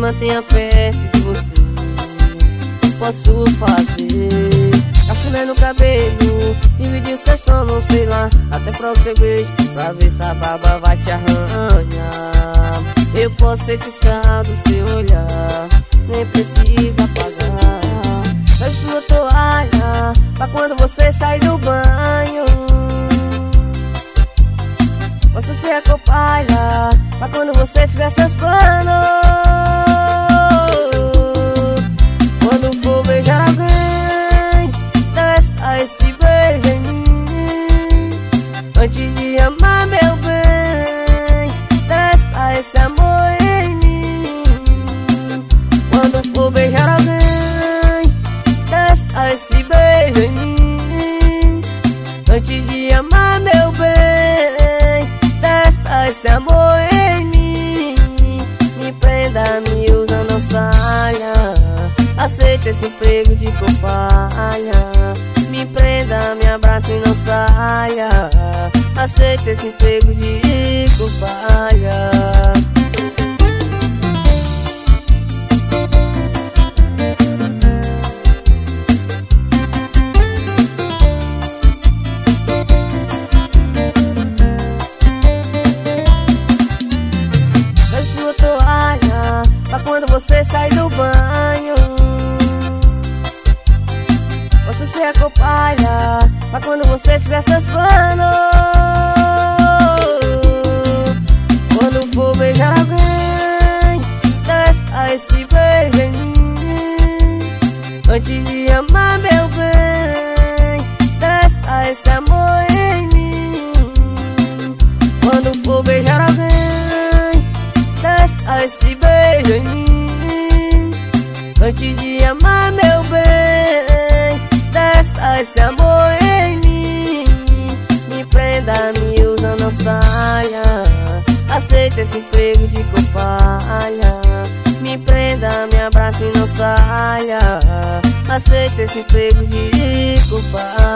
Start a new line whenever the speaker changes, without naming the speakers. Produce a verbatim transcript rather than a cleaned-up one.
mantenha perto de você. Posso fazer cafuné no cabelo, dividir seu sono, sei lá, até pra você beijo, pra ver se a baba vai te arranhar. Eu posso ser fiscal do seu olhar, nem precisa pagar. Feche sua toalha pra quando você sai do banho. Posso ser a copalha pra quando você fizer seus planos. Quando for beijar alguém, testa esse beijo em mim. Antes de amar, meu bem, testa esse amor em mim. Quando for beijar alguém, testa esse beijo em mim. Antes de amar, meu bem, testa esse amor em mim. Me prenda, me usa, não saia. Aceita esse emprego de copalha. Me prenda, me abraça e não saia. Aceita esse emprego de copalha. Feche sua toalha pra quando você sai do banho. Posso ser a copalha pra quando você fizer seus planos. Quando for beijar alguém, testa esse beijo em mim. Antes de amar, meu bem, testa esse amor em mim. Quando for beijar alguém, testa esse beijo em mim. Antes de amar, meu bem, testa esse amor em mim. Me prenda, me usa, não saia. Aceita esse emprego de copalha. Me prenda, me abraça e não saia. Aceita esse emprego de copalha.